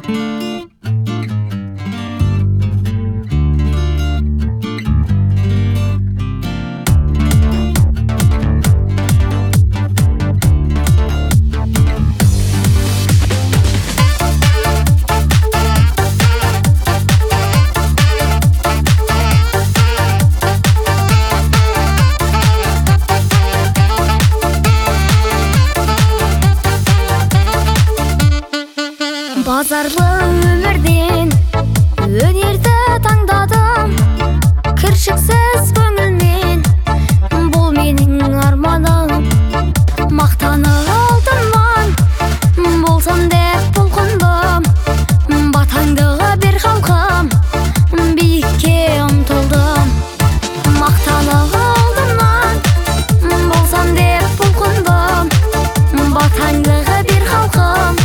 Базарлы өмірден өнерді таңдадым, кіршіксіз көңілмен, бұл менің арманым. Мақтанып алтынман, болсам деп бұлқындым, батаңды бер халқым, биікке ұмтылдым. Мақтанып алтынман, болсам деп бұлқындым, батаңды бер халқым,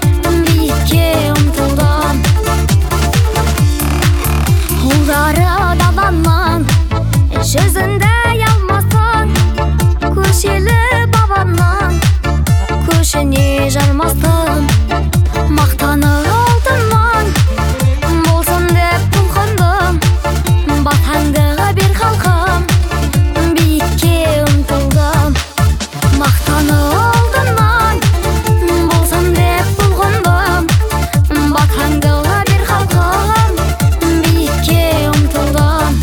ұлдары даланың жүзінде алмасын, көшелі бабамның көшіне жармасын. Мақтанып алтынман, болсын деп бұлқындым, батаңды бер халқым, биікке ұмтылдым. Мақтанып алтынман, болсын деп бұлқындым, батаңды бер халқым, биікке ұмтылдым.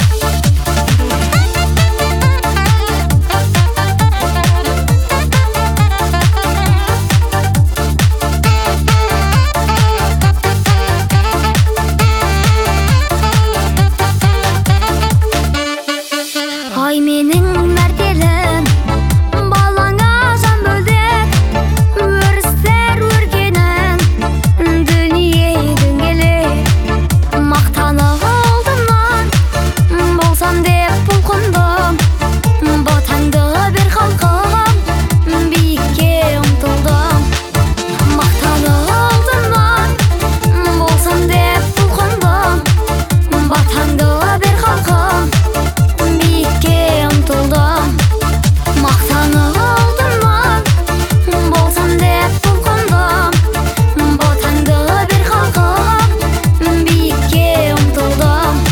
Ай менің мәртелім, балаңа жан бөлдік, өрістер өргенің, дүние дөңгелек. Мақтанып алтынман, болсам деп бұлқындым, батаңды бер халқым, биікке ұмтылдым. Мақтанып алтынман, болсам деп бұлқындым, батаңды бер халқым, биікке ұмтылдым. Мақтанып алтынман, болсам деп бұлқындым, батаңды бер халқым, биікке ұмтылдым.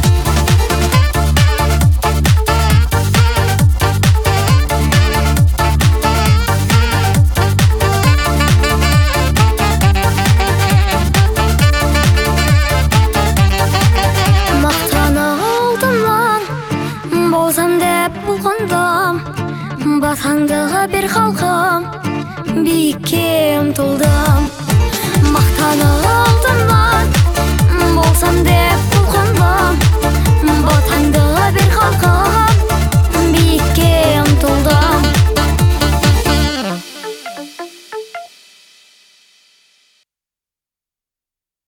Мақтанып алтынман, болсам деп бұлқындым, батаңды бер халқым, биікке ұмтылдым.